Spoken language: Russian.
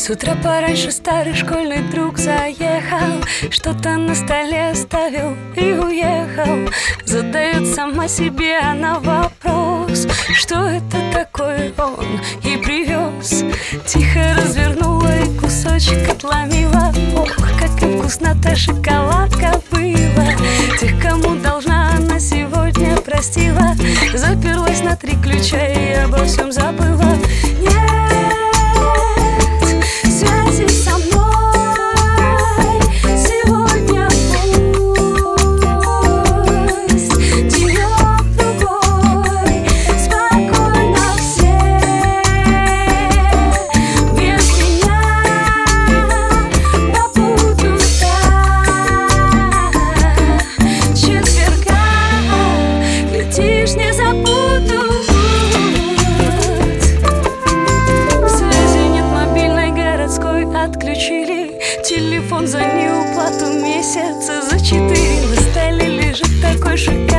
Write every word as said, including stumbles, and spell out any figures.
С утра пораньше старый школьный друг заехал, что-то на столе оставил и уехал. Задает сама себе она вопрос: что это такое он и привез? Тихо развернула и кусочек отломила. Ох, как и вкусна-то шоколадка была. Тех, кому должна, она сегодня простила. Заперлась на три ключа и обо всем забыла. Не забудут. Связи нет мобильной, городской отключили. Телефон за неуплату месяца за четыре. На столе лежит такой шоколад.